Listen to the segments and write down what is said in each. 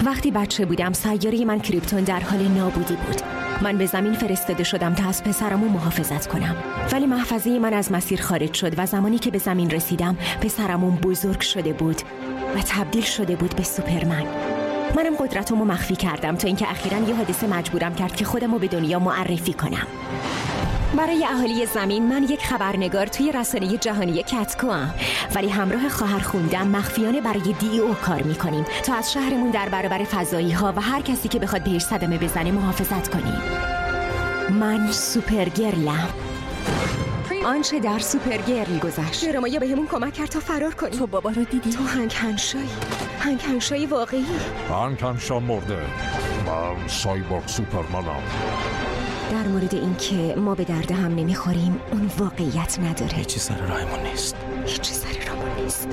وقتی بچه بودم سیاره من کریپتون در حال نابودی بود. من به زمین فرستاده شدم تا از پسرمو محافظت کنم، ولی محفظه من از مسیر خارج شد و زمانی که به زمین رسیدم پسرمون بزرگ شده بود و تبدیل شده بود به سوپرمن. منم قدرتمو مخفی کردم تا اینکه اخیراً یه حادثه مجبورم کرد که خودمو به دنیا معرفی کنم. برای اهالی زمین من یک خبرنگار توی رسانه جهانی کتکوام، ولی همراه خواهر خوندم مخفیانه برای DEO کار میکنیم تا از شهرمون در برابر فضایی ها و هر کسی که بخواد بهش صدمه بزنه محافظت کنیم. من سوپرگرلم. آنچه در سوپرگرل گذشت درمایا بهمون کمک کرد تا فرار کنیم. تو بابا رو دیدی؟ تو هنگهنشایی واقعی. هنگهنشا مرده. من سایبورگ سوپرمنم. در مورد این که ما به درد هم نمیخوریم اون واقعیت نداره. هیچی سر راهمون نیست. هیچی سر راهمون نیست.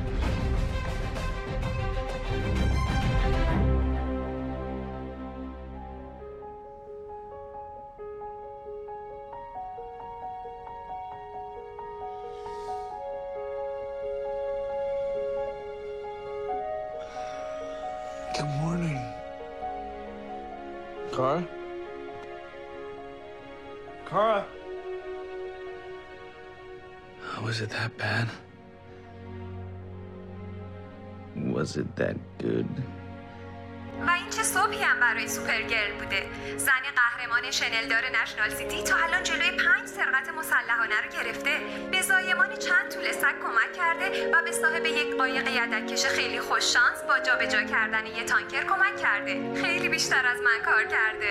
Good morning. Kara? Kara? Was it that bad? Was it that good? و این چه صبحی هم برای سوپرگرل بوده. زن قهرمان شنلدار نشنال سیتی تا الان جلوی 5 سرقت مسلحانه رو گرفته، به زایمان چند توله سگ کمک کرده و به صاحب یک قایق یدککش خیلی خوش شانس با جابجا کردن یه تانکر کمک کرده. خیلی بیشتر از من کار کرده.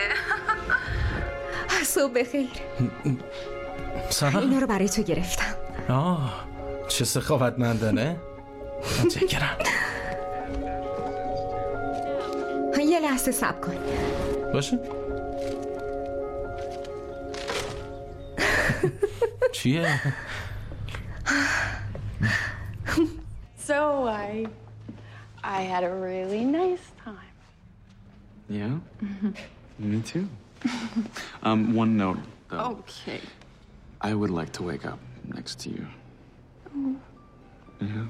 صبح بخیر. سلام. اینا رو برای تو گرفتم. چه سخاوتمندانه. متشکرم. یه لحظه صبر کن. باشه. چیه؟ So I had a really nice time. Yeah? Me too. One note, though. Okay. I would like to wake up next to you. Oh. Yeah?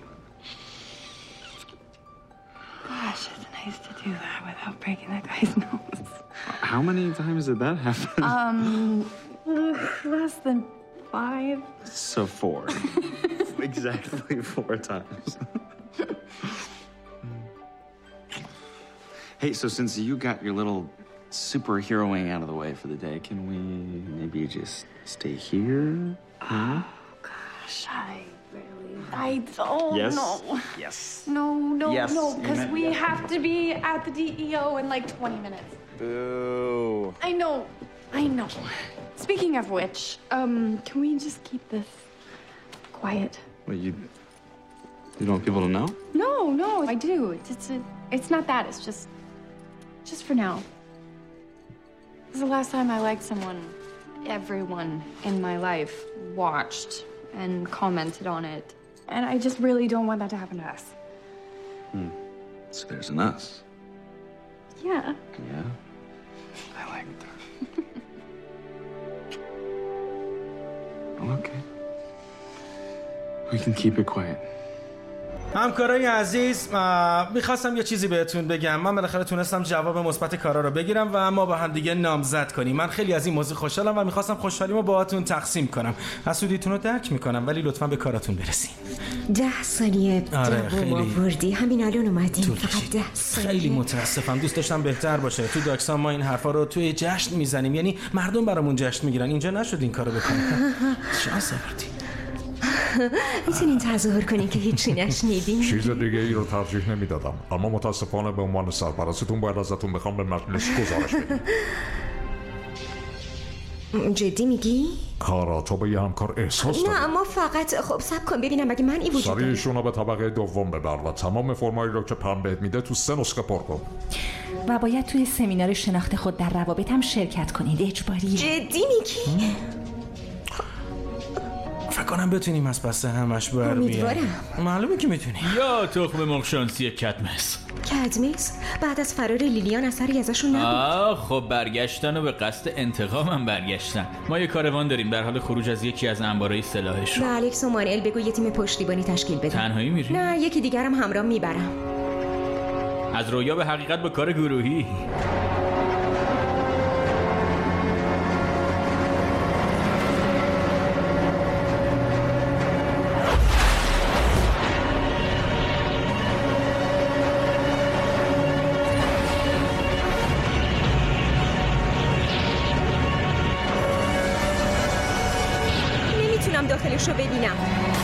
Gosh, it's nice to do that without breaking that guy's nose. How many times did that happen? Less than 5. So 4. Exactly 4 times. Hey, so since you got your little superheroing out of the way for the day, can we maybe just stay here? Huh? Gosh, I don't Yes. know. Yes. No, Yes, because we have to be at the DEO in like 20 minutes. Boo. I know. Speaking of which, can we just keep this quiet? Well, you don't want people to know? No, I do. It's not that. It's just for now. This is the last time I liked someone. Everyone in my life watched and commented on it. And I just really don't want that to happen to us. So there's an us. Yeah. Yeah? I like that. Okay. We can keep it quiet. همکارای عزیز، میخواستم یه چیزی بهتون بگم. من بالاخره تونستم جواب مثبت کارا رو بگیرم و ما با هم دیگه نامزد کنیم. من خیلی از این موضوع خوشحالم و میخواستم خوشحالیمو باهاتون تقسیم کنم. حسودیتون رو درک میکنم ولی لطفاً به کاراتون برسین. 10 ثانیه خیلی آوردی. همین الان اومدیم. فقط 10 ثانیه. خیلی متاسفم. دوست داشتم بهتر باشه. تو داکسان ما این حرفا رو توی جشن میزنیم، یعنی مردم برامون جشن میگیرن. اینجا نشد این کارو بکنیم. شانس آوردی. میتونین تظاهر کنین که هیچی نشنیدین؟ چیز دیگه ای رو ترجیح نمیدادم، اما متاسفانه به عنوان سرپرستتون باید ازتون بخوام به مجلس گزارش بدیم. جدی میگی؟ کارا تو به یه همکار احساس داری؟ نه اما فقط خب صبر کن ببینم اگه من ای وجود داره. سریعشون رو به طبقه دوم ببر و تمام فرمایی رو که پم بهت میده تو 3 نسخه پر کن. و باید توی سمینار شناخت خود در روابط هم شرکت کنید. اجباریه. جدی میگی؟ فکر کنم بتونیم از پس همش بر بیاریم. امیدوارم. معلومه که میتونیم. یا تخم مرغ شانسی کدمس. بعد از فرار لیلیان اثری ازشون نبود. خب برگشتن و به قصد انتقام هم برگشتن. ما یه کاروان داریم در حال خروج از یکی از انبارهای سلاحشون. به الکس و مانئل بگو یه تیم پشتیبانی تشکیل بده. تنهایی میری؟ نه یکی دیگرم همراه میبرم. از رویا به حقیقت با کار گروهی. نمیتونم داخلش رو ببینم.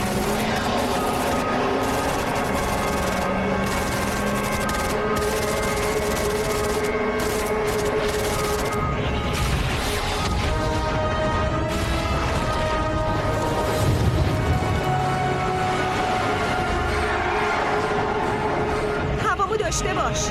هوامو داشته باش.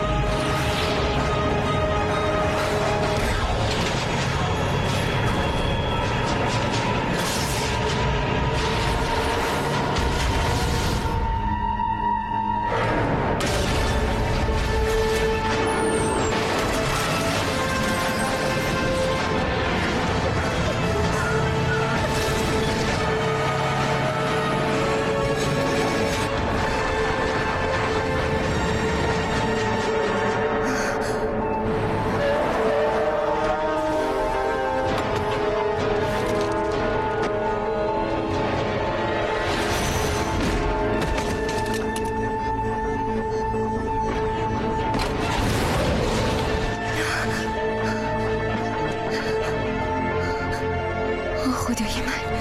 خدای من.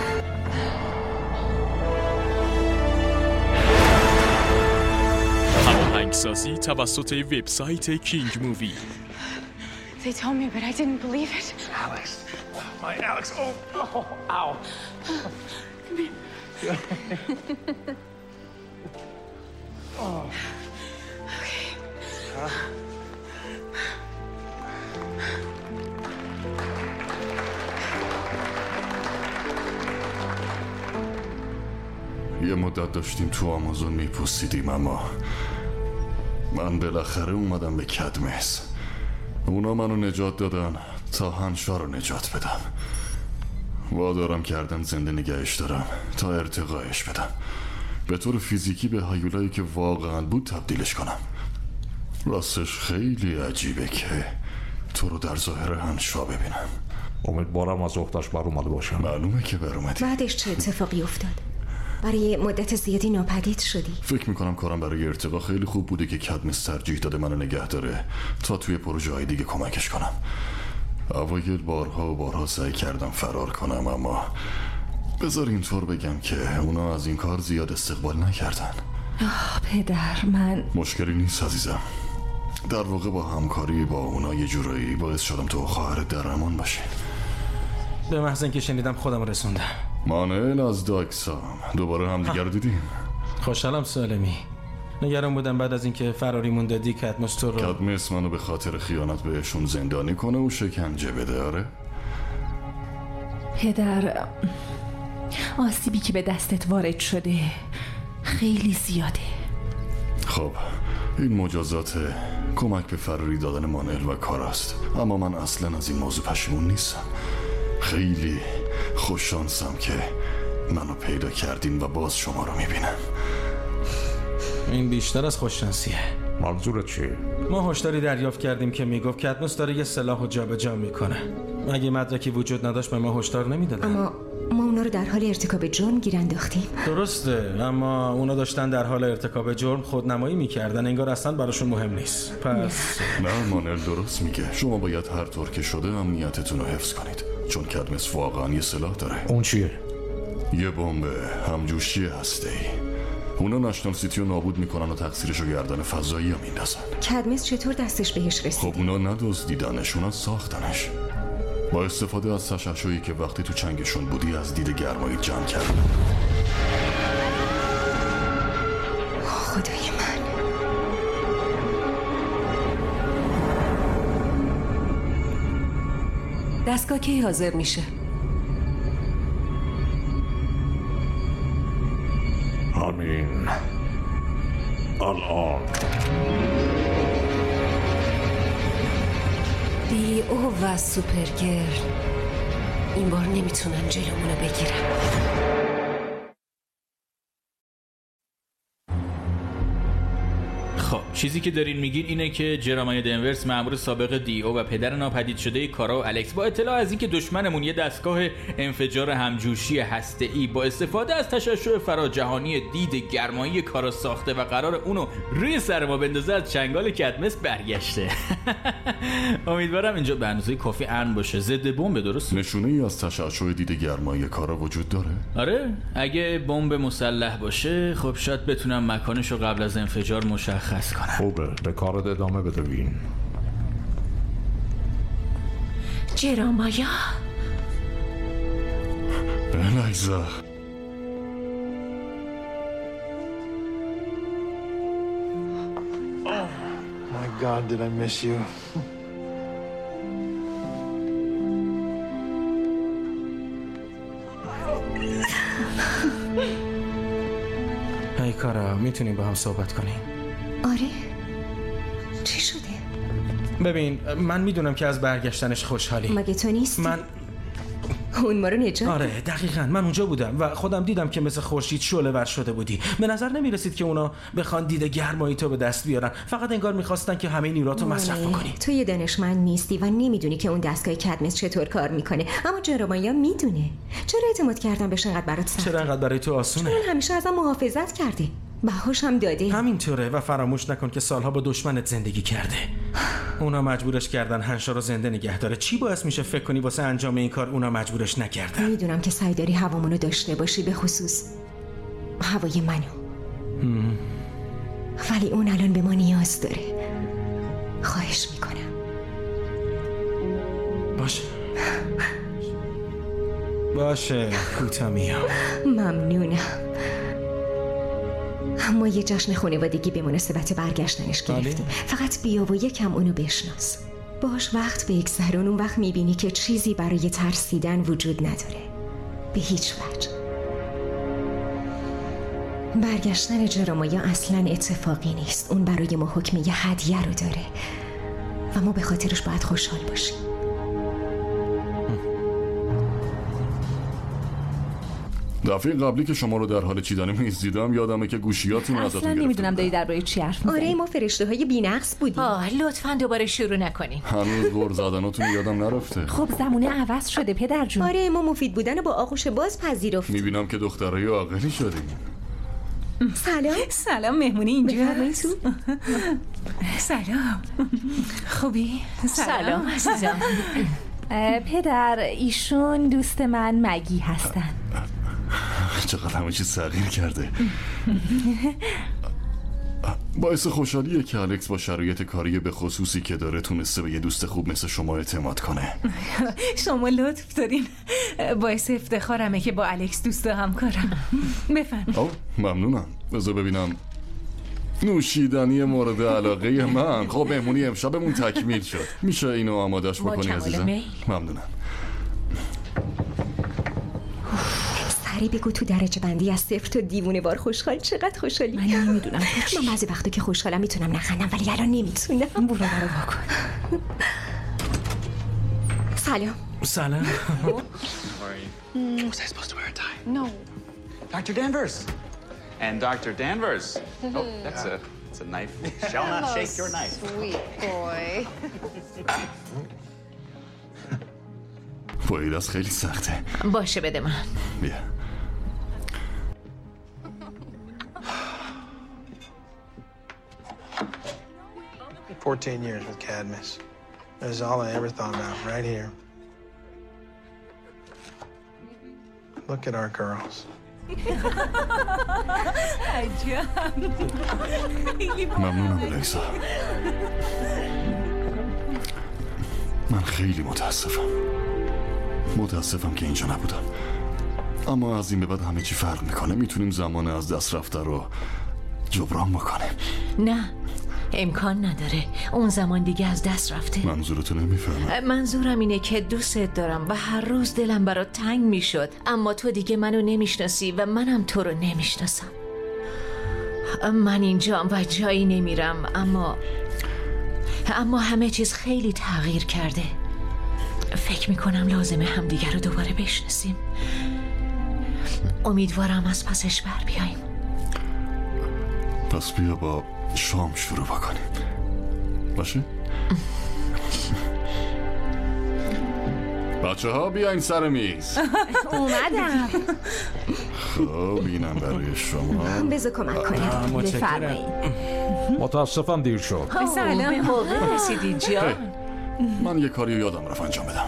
هماهنگسازی توسط وبسایت کینگ مووی. They told me, but I didn't believe it. Alex. My Alex. Oh, ow. Come here. Oh. Okay. یه مدت داشتیم تو آمازون میپوسیدیم، اما من بالاخره اومدم به کدمس. اونا منو نجات دادن تا هنشا رو نجات بدم. وادارم کردن زنده نگهش دارم تا ارتقایش بدم، به طور فیزیکی به هیولایی که واقعا بود تبدیلش کنم. راستش خیلی عجیبه که تو رو در ظاهر هنشا ببینم. امیدوارم از اختش بر اومده باشم. معلومه که بر اومدی. بعدش چه اتفاقی افتاد؟ برای مدت زیادی ناپدید شدی. فکر میکنم کارم برای ارتقا خیلی خوب بوده که کدمس ترجیح داده منو نگه داره تا توی پروژه های دیگه کمکش کنم. اوایل بارها سعی کردم فرار کنم، اما بذار اینطور بگم که اونا از این کار زیاد استقبال نکردن. پدر، من مشکلی نیست عزیزم. در واقع با همکاری با اونا یه جورایی باعث شدم تو خواهرت در امان باشی. به محض اینکه شنیدم خودم رسوندم. مانل از داکسام دوباره همدیگر رو دیدیم. خوشحالم سالمی. نگران بودم بعد از اینکه فراریمون دادی کدمس تو رو. کدمس منو به خاطر خیانت بهشون زندانی کنه و شکنجه بده. آره پدر، آسیبی که به دستت وارد شده خیلی زیاده. خب این مجازات کمک به فراری دادن مانل و کار است، اما من اصلا از این موضوع پشیمون نیستم. خیلی خوششانسم که منو پیدا کردین و باز شما رو میبینم. این بیشتر از خوششانسیه. منظورت چیه؟ ما هشداری دریافت کردیم که میگفت کدمس داره یه سلاحو جابجا میکنه. اگه مدرکی وجود نداشت به ما هشدار نمیدادن. اما ما اونا رو در حال ارتکاب جرم گیر انداختیم. درسته، اما اونا داشتن در حال ارتکاب جرم خودنمایی میکردن، انگار اصلا براشون مهم نیست. پس نه، مانل درست میگه. شما باید هر طور که شده امنیتتون رو حفظ کنید، چون کدمس واقعا یه سلاح داره. اون چیه؟ یه بمب همجوشی هسته‌ای. اونا نشنال سیتی رو نابود میکنن و تقصیرشو گردن فضایی ها میندازن. کدمس چطور دستش بهش رسید؟ خب اونا ندزدیدنش، اونا ساختنش با استفاده از تشعشعی که وقتی تو چنگشون بودی از دید گرمایی جمع کردن. خدای من. دستگاه کی حاضر میشه؟ همین الان. دیو و سوپرگرل این بار نمیتونن جلومونو بگیرن. خب چیزی که دارین میگین اینه که جرامای دنورس مأمور سابق دی او و پدر ناپدید شده کارا و الکس با اطلاع از اینکه دشمنمون یه دستگاه انفجار همجوشی هسته‌ای با استفاده از تشعشع فراجهانی دید گرمایی کارا ساخته و قرار اونو روی سر ما بندازه از چنگال کدمس برگشته. امیدوارم اینجا به اندازه کافی امن باشه. ضد بمب درست؟ نشونه ای از تشعشع دید گرمایی کارا وجود داره؟ آره اگه بمب مسلح باشه خب شاید بتونم مکانشو قبل از انفجار مشخص کنم. خوبه به کارت ادامه بده وین. جرامایا بلایزا My God, did I miss you? هی کارا میتونیم با هم صحبت کنیم؟ آره چی شده؟ ببین من میدونم که از برگشتنش خوشحالی. مگه تو نیستی؟ من اون ما رو نجات. آره دقیقاً من اونجا بودم و خودم دیدم که مثل خورشید شعله ور شده بودی. به نظر نمیرسید که اونا بخوان دید گرمایی تو به دست بیارن. فقط انگار میخواستن که همه نیراتو مصرف بکنی. تو یه دانشمند نیستی و نمیدونی که اون دستگاه کدمس چطور کار میکنه، اما جرامایا میدونه. چرا اعتماد کردن بهش انقدر برات سخته؟ چرا انقدر برای تو آسونه؟ چون همیشه ازم محافظت کرده، بهاش هم داده. همینطوره و فراموش نکن که سالها با دشمنت زندگی کرده. اونا مجبورش کردن هنشا رو زنده نگه داره. چی باعث میشه فکر کنی واسه انجام این کار اونا مجبورش نکردن؟ میدونم که سعی داری هوامونو داشته باشی، به خصوص هوای منو. ولی اون الان به ما نیاز داره. خواهش میکنم. باشه کوتامیا. ممنونم. ما یه جشن خانوادگی به مناسبت برگشتنش گرفتیم. فقط بیا و یکم اونو بشناس. باش وقت بگذرون. اون وقت میبینی که چیزی برای ترسیدن وجود نداره، به هیچ وجه. برگشتن جرامایا اصلا اتفاقی نیست. اون برای ما حکم یه هدیه رو داره و ما به خاطرش باید خوشحال باشیم. دفعه قبلی که شما رو در حال چیدن میز دیدم یادمه که گوشیاتون ازتون گرفتم. اصلا نمیدونم داری درباره چی حرف می‌زنی. آره ما فرشته های بی‌نقص بودیم. لطفاً دوباره شروع نکنیم. هنوز غر زدناتون یادم نرفته. خب زمونه عوض شده پدر جون. آره ما مفید بودن با آغوش باز پذیرفتیم. میبینم که دخترای عاقلی شدیم. سلام مهمونی اینجا هست. سلام خوبی؟ سلام عزیزم. پدر ایشون دوست من مگی هستن. چقدر همه چیز تغییر کرده. باعث خوشحالیه که الکس با شرایط کاری به خصوصی که داره تونسته به یه دوست خوب مثل شما اعتماد کنه. شما لطف دارین. باعث افتخارمه که با الکس دوست و همکارم. بفرمایید. ممنونم. بذار ببینم نوشیدنی مورد علاقه من. خب مهمونی امشبمون تکمیل شد. میشه اینو آمادش بکنی عزیزم؟ ممنونم. سری بگو تو درجه بندی از 0 تا دیوونه وار خوشحال چقدر خوشحالی؟ من نمیدونم. من بعضی وقتا که خوشحالم میتونم نخندم ولی الان نمیتونم. برو واکن. سلام. سلام. Was I supposed to wear a tie? No. Dr. Danvers. And Dr. Danvers. Oh, that's a knife. Shall not shake your knife. Sweet boy. باید از خیلی سخته. باشه بده من. بیا. 14 years with Cadmus. That's all I ever thought about, right here. Look at our girls. ممنونم الکسا. من خیلی متاسفم که اینجا نبودم. اما از این به بعد همه چی فرق میکنه. میتونیم زمان از دست رفته رو جبران بکنیم. نه امکان نداره. اون زمان دیگه از دست رفته. منظورتو نمیفهمم. منظورم اینه که دوستت دارم و هر روز دلم برات تنگ میشد، اما تو دیگه منو نمیشناسی و منم تو رو نمیشناسم. من اینجام و جایی نمیرم، اما همه چیز خیلی تغییر کرده. فکر میکنم لازمه همدیگه رو دوباره بشناسیم. امیدوارم از پسش بر بیاییم. پس بیا با شام شروع بکنیم. باشه؟ بچه ها بیاین سر میز. اومدم. خب اینم برای شما. بذار کمک کنم. بفرمایید. متاسفم دیر شد. سلام. به موقع رسیدی جان. من یه کاری یادم رفت انجام بدم.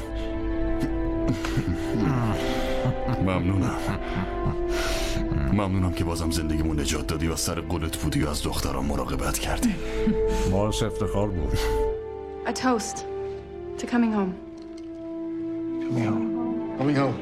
ممنونم که بازم زندگیمون نجات دادی و سر قولت بودی و از دختران مراقبت کردی. باعث افتخار بود. A toast to coming home. Coming home.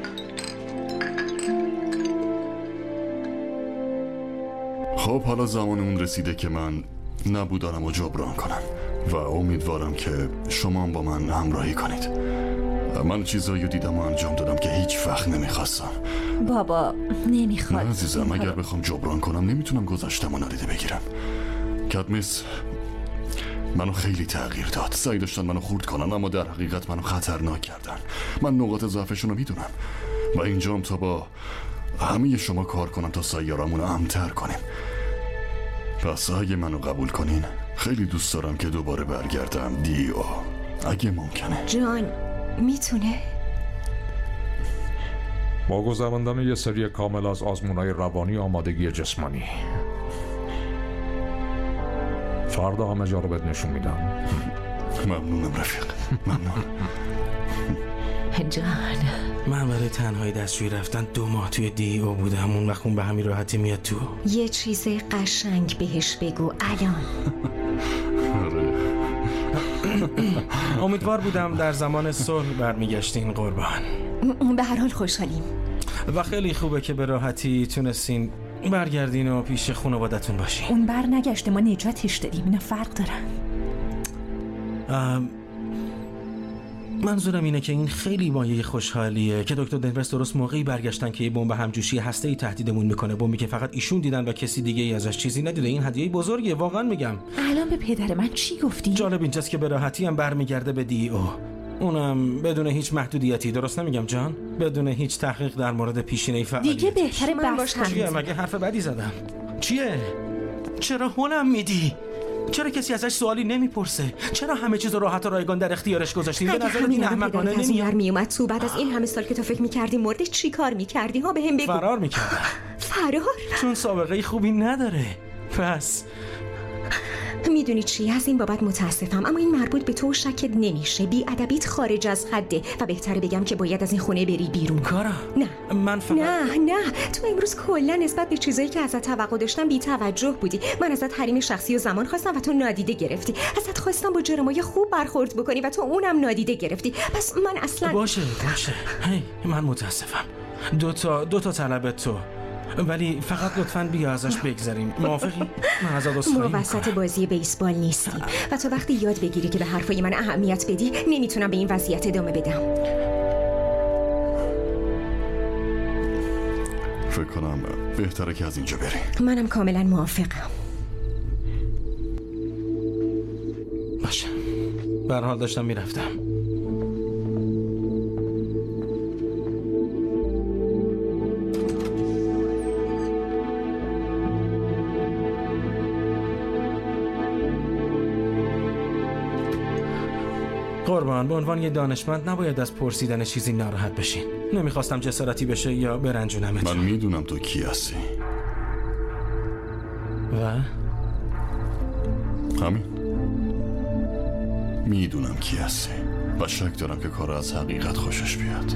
خب حالا زمان اون رسیده که من نبودنم رو جبران کنم و امیدوارم که شما با من همراهی کنید. من چیزایی دیدم و انجام دادم که هیچ وقت نمیخواستم. بابا نمیخواد. نه عزیزم، اگر بخوام جبران کنم نمیتونم گذشتم و نادیده بگیرم. کدمس منو خیلی تغییر داد. سعی داشتن منو خورد کنن اما در حقیقت منو خطرناک کردن. من نقاط ضعفشون رو میدونم و اینجام تا با همه شما کار کنم تا سیارمون رو امن‌تر کنیم. پس اگه منو قبول کنین خیلی دوست دارم که دوباره برگردم دیو، اگه ممکنه. جان میتونه؟ با گذراندن یه سری کامل از آزمون‌های روانی آمادگی جسمانی. فردا همه جا رو بهت نشون میدم. ممنونم رفیق. ممنون. جان من برای تنهایی دستشویی رفتن 2 ماه توی دیو بودم. اون وقت اون به همین راحتی میاد تو. یه چیز قشنگ بهش بگو الان. امیدوار بودم در زمان صلح برمیگشتین قربان. به هر حال خوشحالیم و خیلی خوبه که به راحتی تونستین برگردین و پیش خانوادتون باشین. اون بر نگشته، ما نجاتش دادیم. اینا فرق دارن. منظورم اینه که این خیلی مایه خوشحالیه که دکتر دنورس درست موقعی برگشتن که یه بمب همجوشی هسته‌ای تهدیدمون میکنه. بمبی که فقط ایشون دیدن و کسی دیگه ای ازش چیزی ندیده. این هدیه بزرگیه، واقعا میگم. الان به پدر من چی گفتی؟ جالب اینجاست که به راحتی هم برمیگرده به دیو. اونم بدون هیچ محدودیتی. درست نمیگم جان؟ بدون هیچ تحقیق در مورد پیشینه فعالیتش. دیگه بهتره من باش چیه؟ مگه حرف بدی زدم؟ چیه؟ چرا هولم میدی؟ چرا کسی ازش سوالی نمیپرسه؟ چرا همه چیز راحت و رایگان در اختیارش گذاشتین؟ به نظر این احمقانه نمیاد؟ میومد تو بعد از این همه سال که تو فکر می‌کردی مورد چی کار می‌کردی ها بهم بگو. فرار می‌کردم. فرار؟ چون سابقه خوبی نداره. پس میدونی چی؟ از این بابت متاسفم اما این مربوط به تو و شکت نمیشه. بی ادبیت خارج از حده و بهتره بگم که باید از این خونه بری بیرون. کارا؟ نه من فقط نه تو امروز کلا نسبت به چیزایی که ازت توقع داشتم بی توجه بودی. من ازت حریم شخصی و زمان خواستم و تو نادیده گرفتی. ازت خواستم با جرمای خوب برخورد بکنی و تو اونم نادیده گرفتی. پس من اصلا باشه هی من متاسفم. دو تا طلب تو، ولی فقط لطفاً بیا ازش بگذریم. موافقی؟ من ازت عذرخواهی می‌کنم. ما وسط بازی بیسبال نیستیم و تو وقتی یاد بگیری که به حرفای من اهمیت بدی نمیتونم به این وضعیت ادامه بدم. فکر کنم بهتره که از اینجا بری. منم کاملا موافقم. باشه، به هر حال داشتم میرفتم. قربان، به عنوان یه دانشمند نباید از پرسیدن چیزی ناراحت بشین. نمیخواستم جسارتی بشه یا برنجونمت. من میدونم تو کی هستی. و؟ همین. میدونم کی هستی و شک دارم که کار از حقیقت خوشش بیاد.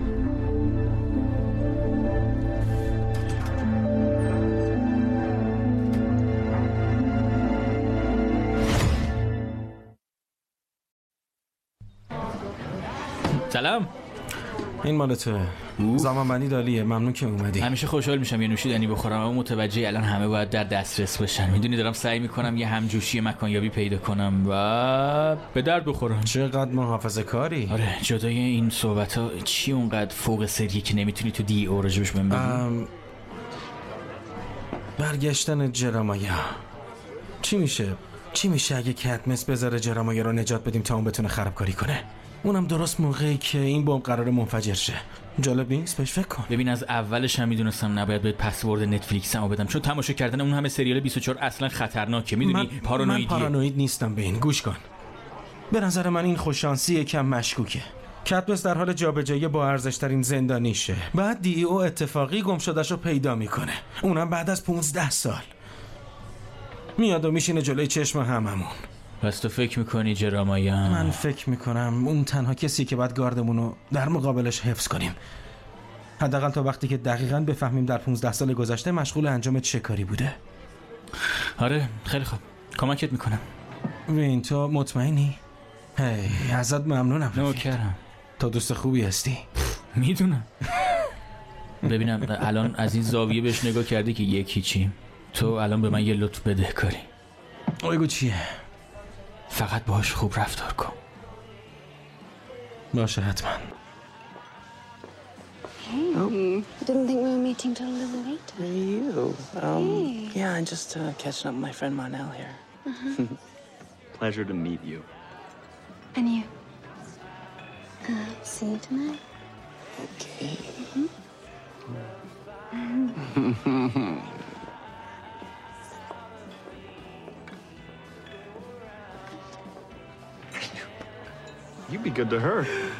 سلام. این مال توه. زمانبندی دالیه. ممنون که اومدی. همیشه خوشحال میشم یه نوشیدنی بخورم اما متوجه الان همه باید در دسترس باشن. میدونی دارم سعی میکنم یه همجوشی مکانیابی پیدا کنم و به درد بخورم. چقدر محافظه کاری. آره، جدای این صحبت ها چی اونقدر فوق سریه که نمیتونی تو دی او راجبش بهم بگی؟ برگشتن جرامایا. چی میشه اگه کدمس بذاره جرامایا رو نجات بدیم تا اون بتونه خرابکاری کنه؟ اونم درست موقعی که این بمب قرار منفجر شه. جالب نیست؟ بهش فکر کن. ببین از اولش هم میدونستم نباید بهت پسورد نتفلیکسمو بدم، چون تماشا کردن اون همه سریال 24 اصلا خطرناکه. میدونی من پارانوید نیستم. به این گوش کن. به نظر من این خوششانسی کم مشکوکه. کدمس در حال جابجایی با ارزش‌ترین زندانیشه. بعد دیو اتفاقی گم شده‌شو پیدا میکنه، اونم بعد از 15 سال میاد و میشینه جلوی چشم هممون. پس تو فکر میکنی جرامایا؟ من فکر میکنم اون تنها کسی که باید گاردمونو در مقابلش حفظ کنیم، حداقل تا وقتی که دقیقاً بفهمیم در 15 سال گذشته مشغول انجام چه کاری بوده. آره خیلی خوب، کمکت میکنم. وین تو مطمئنی؟ هی ازت ممنونم. نوکرم. تو دوست خوبی هستی. میدونم. ببینم الان از این زاویه بهش نگاه کردی که یکی چی؟ تو الان به من یه لطف بده کاری. بگو چیه؟ فقط باهاش خوب رفتار کن. باشه حتما. Hey, I didn't think we were meeting till a little later. Hey. Yeah, I'm just catching up with my friend Monel here. Pleasure to meet you. And you? See you tonight. Okay. You be good to her.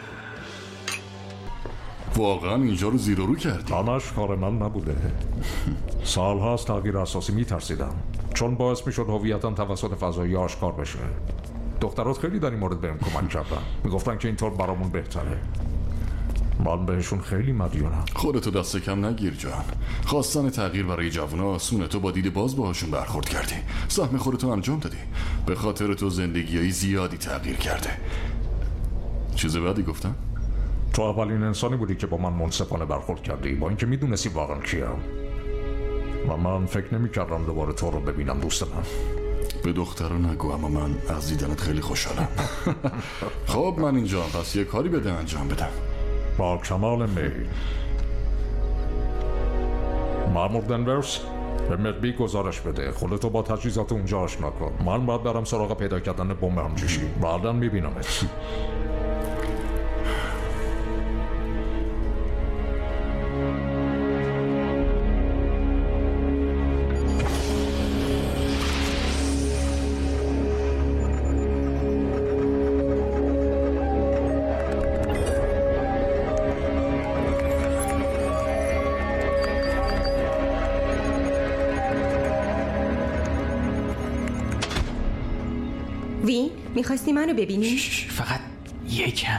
واقعا اینجا رو زیر و رو کردی؟ همش کار من نبوده. سالها از تغییر اساسی میترسیدم، چون باعث میشد هویتم توسط فضایی آشکار بشه. دخترات خیلی در این مورد بهم کمک کردن، میگفتن که اینطور برامون بهتره. من بهشون خیلی مدیونم. خودتو دست کم نگیر جان. خواستن تغییر برای جوونا آسونه. تو با دید باز باهاشون برخورد کردی، سهم خودتو انجام دادی. به خاطر تو زندگیای زیادی تغییر کرده. چیز بعدی گفتم؟ تو اولین انسانی بودی که با من منصفانه برخورد کردی، با اینکه میدونستی واقعا کیم. و من فکر نمی‌کردم دوباره تو رو ببینم دوست من. به دخترا نگو، اما من از دیدنت خیلی خوشحالم. خب من اینجا، پس یه کاری بده انجام بدم. با کمال میل. مأمور دنورس به مدبی گزارش بده، خودتو با تجهیزات اونجا آشنا کن. من باید برم سراغ پیدا کردن بمب همجوشی. بعداً میبینمت. وین، میخواستی منو ببینی؟ فقط یکم.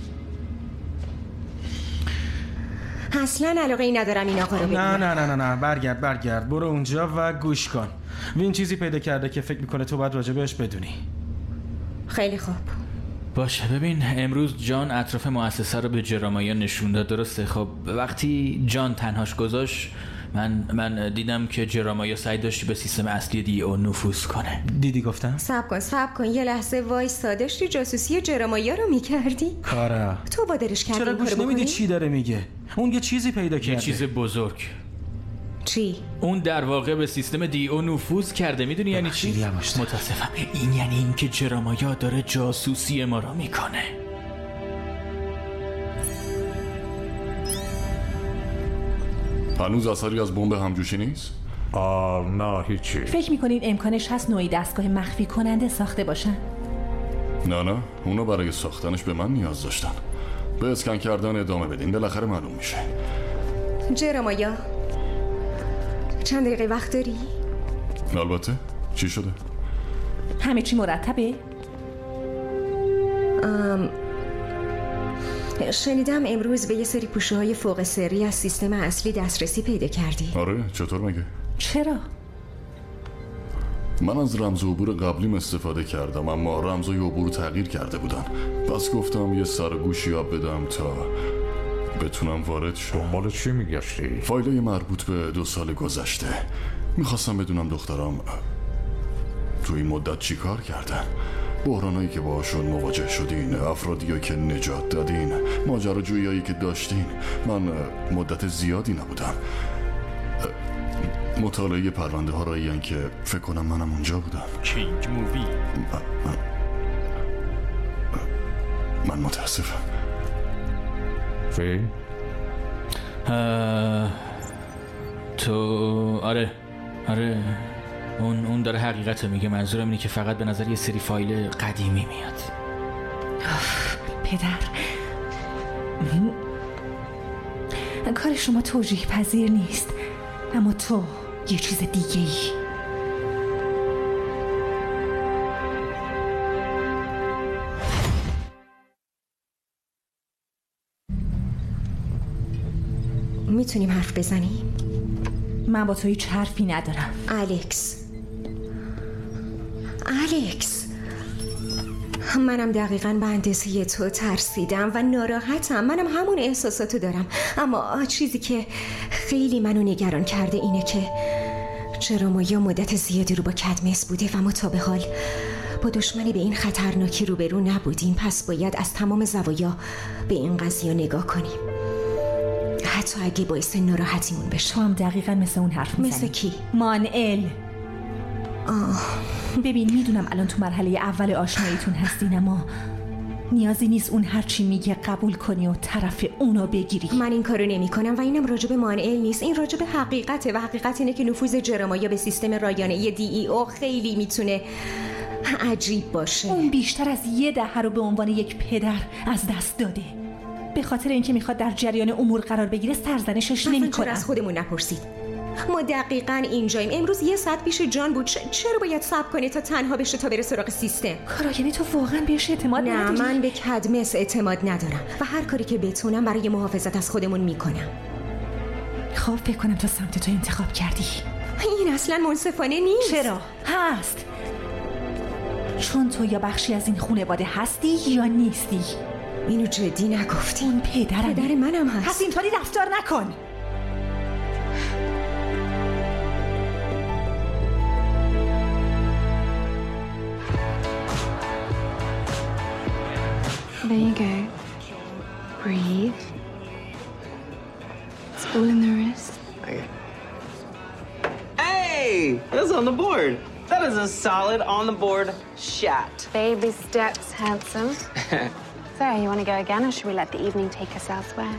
اصلا علاقه ای ندارم این آقا رو ببینم. نه برگرد برو اونجا و گوش کن. وین چیزی پیدا کرده که فکر میکنه تو باید راجبش بدونی. خیلی خوب. باشه ببین، امروز جان اطراف مؤسسه رو به جرامایا نشون داد، درسته؟ خب وقتی جان تنهاش گذاشت من دیدم که جرامایا سعی داشتی به سیستم اصلی دیو نفوذ کنه. دیدی گفتم؟ صبر کن یه لحظه وایسا. داشتی جاسوسی جرامایا رو میکردی؟ کارا تو بادرش کردی. چرا گوش نمیدی چی داره میگه؟ اون یه چیزی پیدا کرده. یه چیز بزرگ. چی؟ اون در واقع به سیستم دیو نفوذ کرده. میدونی یعنی چی؟ متاسفم. این یعنی این که جرامایا داره جاسوسی ما رو میکنه. هنوز اثری از بمب همجوشی نیست؟ نه هیچی. فکر میکنین امکانش هست نوعی دستگاه مخفی کننده ساخته باشن؟ نه اونا برای ساختنش به من نیاز داشتن. به اسکن کردن ادامه بدین، بالاخره معلوم میشه. جرامایا چند دقیقه وقت داری؟ البته. چی شده؟ همه چی مرتبه؟ شنیدم امروز به یه سری پوشه‌های فوق سری از سیستم اصلی دسترسی پیدا کردی. آره، چطور مگه؟ چرا؟ من از رمز عبور قبلیم استفاده کردم، اما رمزای عبور تغییر کرده بودن. پس گفتم یه سرگوشی یاب بدم تا بتونم وارد شم. دنبال چی میگشتی؟ فایلای مربوط به 2 سال گذشته. میخواستم بدونم دخترام تو این مدت چی کار کردن، بحرانایی که باهاشون مواجه شدین، افرادی که نجات دادین، ماجراجوییایی که داشتین. من مدت زیادی نبودم. مطالعه پرونده ها رایی‌اند که فکر کنم منم اونجا بودم. کینگ مووی. من متاسفم. فی؟ تو آره اون داره حقیقت میگه. منظورم اینه که فقط به نظر یه سری فایل قدیمی میاد. پدر، کار شما توجیه پذیر نیست، اما تو یه چیز دیگه ای. میتونیم حرف بزنیم؟ من با تو هیچ حرفی ندارم. الکس، منم دقیقاً به اندازه تو ترسیدم و ناراحتم. منم همون احساساتو دارم، اما چیزی که خیلی منو نگران کرده اینه که جرامایا مدت زیادی رو با کدمس بوده و ما تا به حال با دشمنی به این خطرناکی روبرو نبودیم. پس باید از تمام زوایا به این قضیه نگاه کنیم، حتی اگه باعث ناراحتیمون بشه. تو هم دقیقاً مثل اون حرف میزنی. مثل کی؟ مانئل. ببین، میدونم الان تو مرحله اول آشناییتون هستین، اما نیازی نیست اون هرچی میگه قبول کنی و طرف اونو بگیری. من این کارو نمی کنم و اینم راجب مانئل نیست، این راجب حقیقته و حقیقت اینه که نفوذ جرامایا به سیستم رایانه‌ای DEO خیلی میتونه عجیب باشه. اون بیشتر از 10 دهه رو به عنوان یک پدر از دست داده. به خاطر اینکه میخواد در جریان امور قرار بگیره سرزنشش نمی‌کنه. چرا از خودمون نپرسید؟ ما دقیقاً اینجاییم. امروز 1 ساعت پیش جان بود. چرا باید صبر کنه تا تنها بشه تا بره سراغ سیستم؟ کارا، یعنی تو واقعاً بهش اعتماد نداری؟ نه، من به کدمس اعتماد ندارم و هر کاری که بتونم برای محافظت از خودمون میکنم. خب فکر کنم تو سمت تو انتخاب کردی. این اصلاً منصفانه نیست. چرا؟ هست. چون تو یا بخشی از این خانواده هستی یا نیستی. اینو جدی نگفتی؟ اون پدر منم هست. پس اینطوری رفتار نکن. There you go. Breathe. Spool in the wrist. Okay. Hey! That's on the board. That is a solid on the board shot. Baby steps, handsome. So, you want to go again, or should we let the evening take us elsewhere?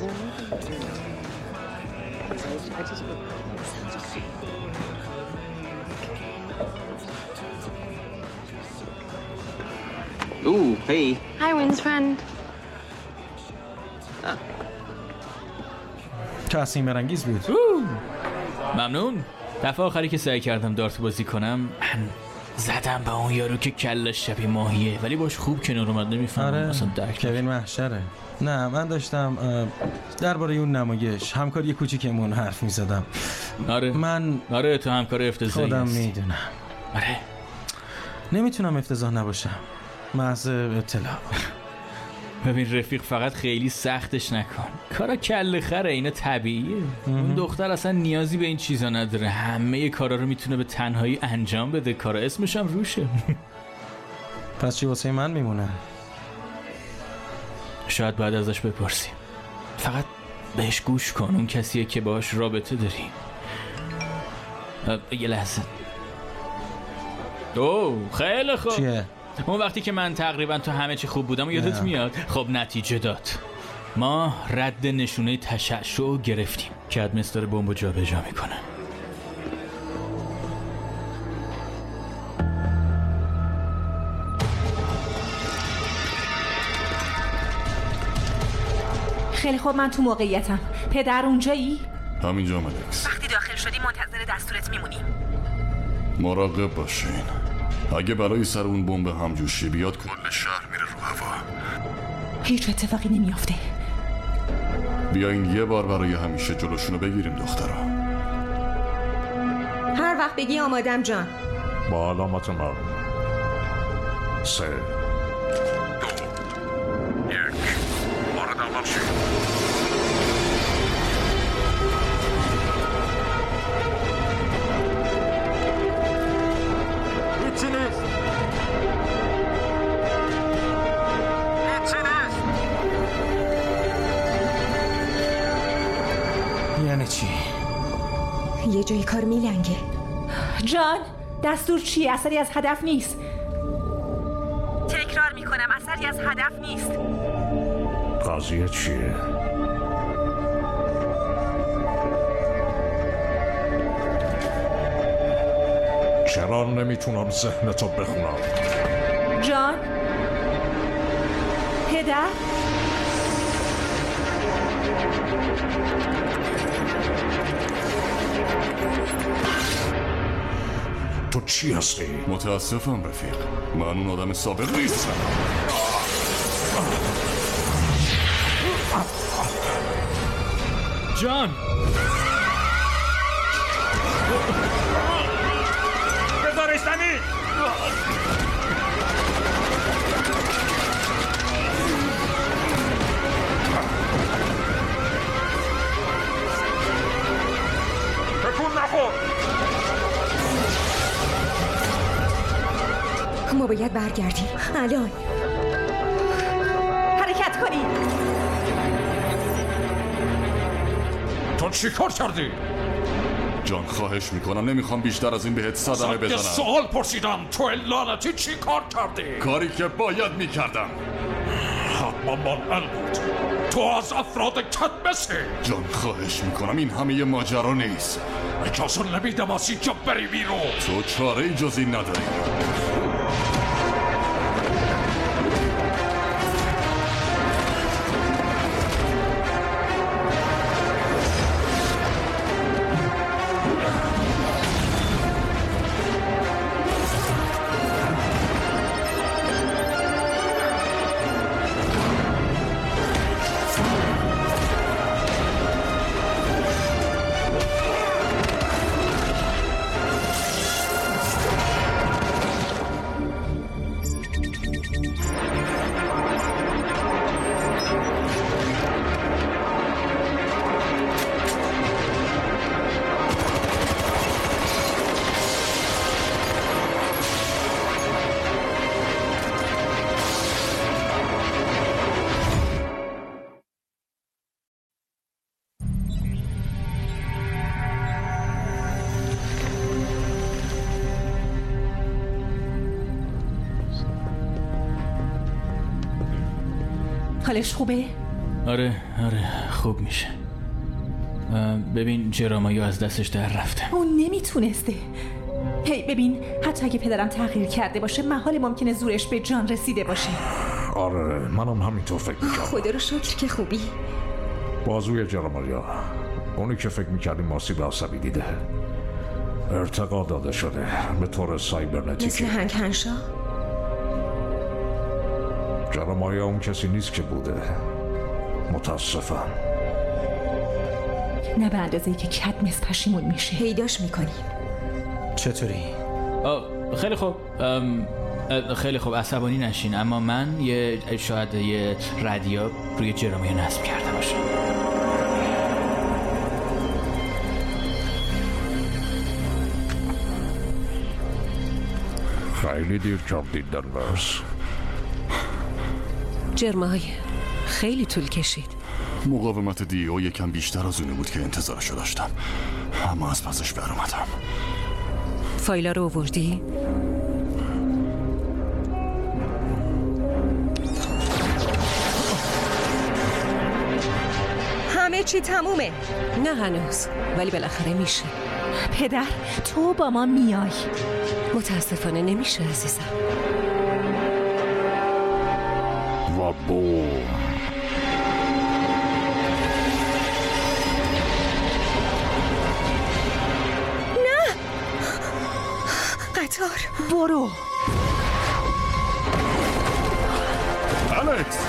Ooh, hey. Hi, Wynn's friend. تصمیم برانگیز بود. ممنون. دفعه آخری که سعی کردم دارت بازی کنم من زدم به اون یارو که کلش شبیه ماهیه، ولی باش خوب کنار اومد. نمیفهمم اصلا درک. کوین محشره. نه، من داشتم درباره اون نمایش همکاری کوچیکمون حرف میزدم. آره تو همکار افتضاحی خودم میدونم. آره نمیتونم افتضاح نباشم، محض اطلاع. ببین رفیق، فقط خیلی سختش نکن. کارا کله خره، اینا طبیعیه. اون دختر اصلا نیازی به این چیزا نداره، همه کارا رو میتونه به تنهایی انجام بده. کارا اسمش هم روشه. پس چی واسه من میمونه؟ شاید بعد ازش بپرسی. فقط بهش گوش کن، اون کسیه که باهاش رابطه داری. یه لحظه. خیلی خوب. چیه؟ اون وقتی که من تقریبا تو همه چی خوب بودم و یادت میاد؟ خب نتیجه داد. ما رد نشونه تشعشع گرفتیم. کدمس داره بمبو جابجا میکنه. خیلی خوب، من تو موقعیتم. پدر اونجایی؟ همینجا الکس. وقتی داخل شدی منتظر دستورت میمونیم. مراقب باشین. اگه برای سر اون بمب همجوشی بیاد کل شهر میره رو هوا. هیچ اتفاقی نمیافته. بیاین یه بار برای همیشه جلوشونو بگیریم دخترها. هر وقت بگی آمادم جان. با علامت من 3 2 1 وارد عمل شید. یعنی چی؟ یه جایی کار میلنگه. جان، دستور چیه؟ اثری از هدف نیست. تکرار میکنم میکنم، اثری از هدف نیست. قضیه چیه؟ چرا نمیتونم ذهنتو بخونم؟ جان؟ پدر؟ تو چی هستی؟ متاسفم رفیق، من اون آدم سابق نیستم. جان بذارش زمین. تکون نخور. ما باید برگردیم الان. حرکت کنید. تو چی کار کردی؟ جان خواهش میکنم، نمیخوام بیشتر از این بهت صدمه بزنم. سوال پرسیدم، تو لعنتی چی کار کردی؟ کاری که باید میکردم. حتما منعل بود. تو از افراد کدمسی. جان خواهش میکنم، این همه یه ماجرا نیست. اجازه نمیدم از اینجا بری بیرون. تو چاره جز این نداری. حالش خوبه؟ آره خوب میشه. ببین جرامایو از دستش در رفته. اون نمیتونسته. هی ببین، حتی اگه پدرم تغییر کرده باشه محال ممکنه زورش به جان رسیده باشه. آره منم همینطور فکر میکردم. خدا رو شکر که خوبی. بازوی جرامایا، اونی که فکر میکردیم آسیب عصبی دیده، ارتقا داده شده به طور سایبرنتیکی. مثل هنگ هنشا؟ جرامایا اون کسی نیست که بوده. متاسفم. نه به اندازه‌ای که کدمس پشیمون میشه. پیداش میکنیم. چطوری؟ خیلی خوب عصبانی نشین، اما من شاید یه رادیو روی جرامایا نصب کرده باشم. خیلی دیر کردید دنورس. جرمای خیلی طول کشید. مقاومت دیو یکم بیشتر از اونی بود که انتظارشو داشتم، اما از پسش برآمدم. فایلا رو آوردی؟ همه چی تمومه. نه هنوز، ولی بالاخره میشه. پدر تو با ما میای. متاسفانه نمیشه عزیزم. و بوم. نه قطار. برو الکس.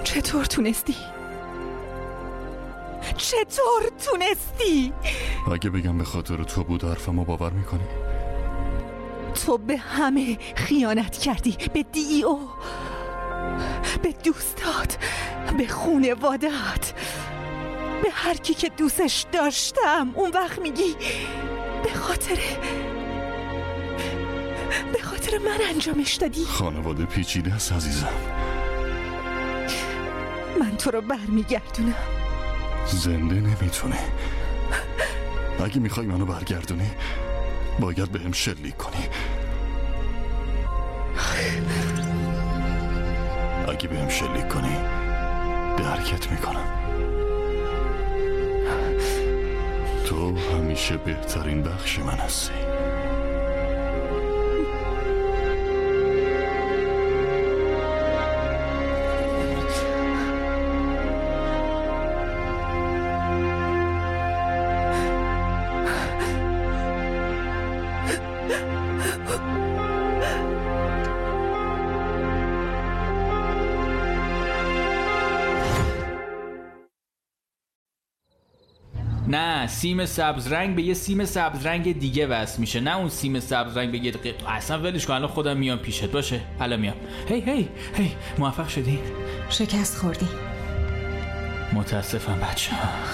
چطور تونستی؟ اگه بگم به خاطر تو بود حرفمو باور میکنی؟ تو به همه خیانت کردی، به دیو، به دوستات، به خونوادت، به هر کی که دوستش داشتم. اون وقت میگی به خاطر من انجامش دادی. خانواده پیچیده است عزیزم. من تو رو برمیگردونم. زنده نمیتونه. اگه میخوای منو برگردونی باید بهم شلیک کنی. اگه بهم شلیک کنی درکت میکنم. تو همیشه بهترین بخش من هستی. نه، سیم سبز رنگ به یه سیم سبز رنگ دیگه وصل میشه، نه اون سیم سبز رنگ به یه اصلا ولش کن. الان خودم میام پیشت. باشه الان میام. هی موفق شدی؟ شکست خوردی. متاسفم بچه.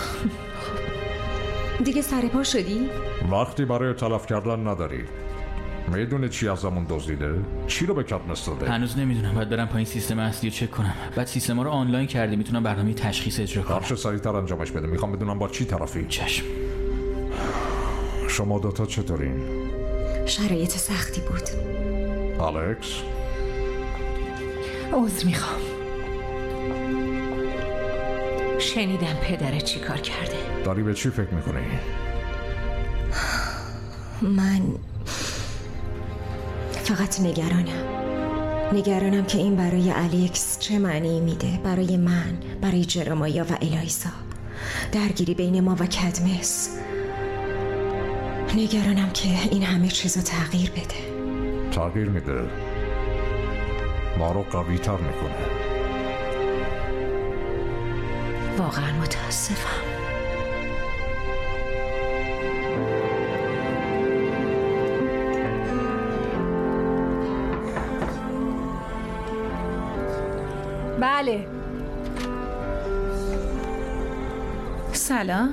دیگه سر پا شدی؟ وقتی برای تلف کردن نداری. میدونی چی ازمون دزدیده؟ چی رو به کدمس داده؟ هنوز نمیدونم. باید برم پایین سیستم اصلی رو چک کنم. بعد سیستما رو آنلاین کردی، میتونم برنامه تشخیص اجرا کنم. هرچه سریعتر انجامش بده. میخوام بدونم با چی طرفی. چشم. شما دوتا چطورین؟ شرایط سختی بود. الکس؟ عذر میخوام. شنیدم پدرت چی کار کرده. داری به چی فکر میکنی؟ من فقط نگرانم که این برای الکس چه معنی میده، برای من، برای جرمایا و الایزا، درگیری بین ما و کدمس. نگرانم که این همه چیزو تغییر بده. تغییر میده، ما رو قوی تر میکنه. واقعا متاسفم. بله. سلام.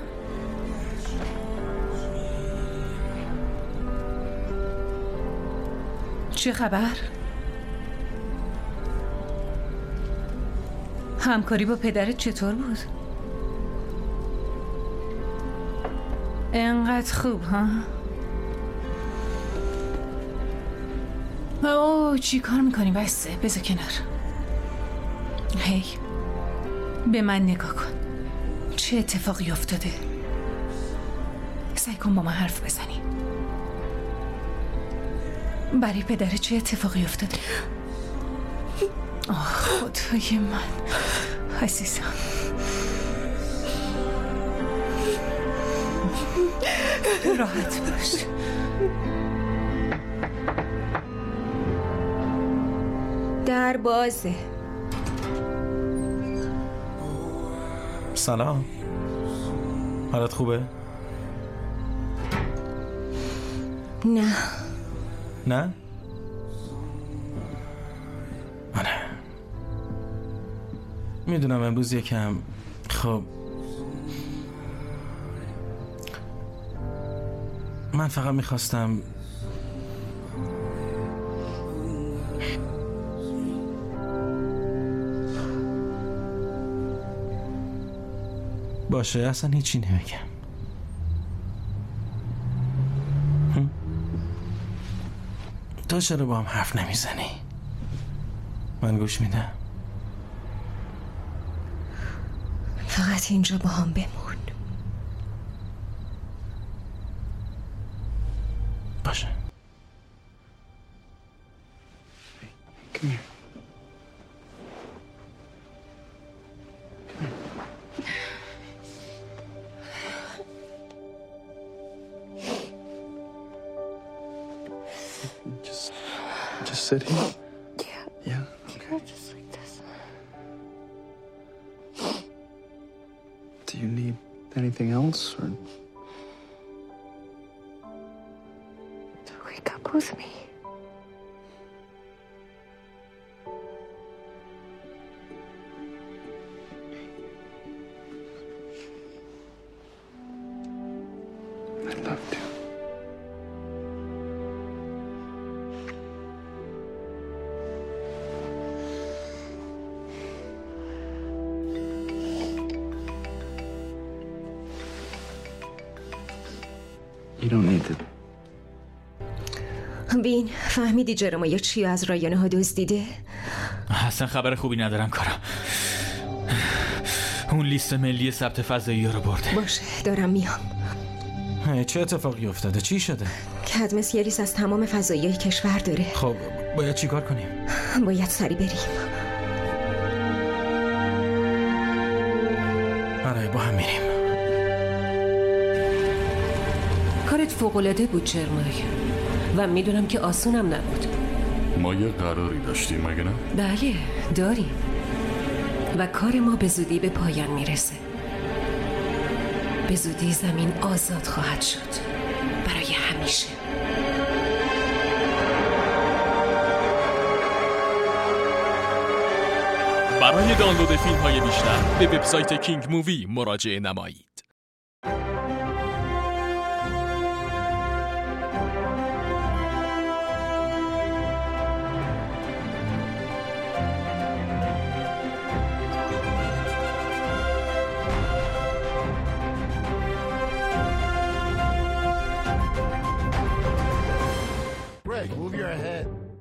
چه خبر؟ همکاری با پدرت چطور بود؟ انقدر خوب ها؟ اوه چی کار میکنی؟ بسه بذار کنار. هی به من نگاه کن. چه اتفاقی افتاده؟ سعی کن با من حرف بزنی. برای پدر چه اتفاقی افتاده؟ آه خدای من عزیزم. راحت باش. در بازه. سلام. حالت خوبه؟ نه. نه؟ میدونم امروز یکم خب من فقط میخواستم باشه اصلا هیچی نمیگم. تو چرا با هم حرف نمیزنی؟ من گوش میدم. فقط اینجا با هم بمون. باشه. Come here. Just sit here. Yeah. Yeah. Okay. Just like this. Do you need anything else, or? Wake up with me. I'd love to. You don't need to. بین، فهمیدی جرمایا چی از رایانه ها دزدیده؟ اصلا خبر خوبی ندارم کارا. اون لیست ملی ثبت فضایی رو برده. باشه، دارم میام. چه اتفاقی افتاده؟ چی شده؟ کدمس یه لیست از تمام فضایی‌های کشور داره. خب باید چیکار کنیم؟ باید سری بریم. آره، با هم میریم. کارت فوق‌العاده بود جرمای و میدونم که آسونم نبود. ما یه قراری داشتیم مگه نه؟ بله داریم و کار ما به زودی به پایان میرسه. به زودی زمین آزاد خواهد شد برای همیشه. برای دانلود فیلم های بیشتر به وبسایت کینگ مووی مراجعه نمایید. Greg, move your head.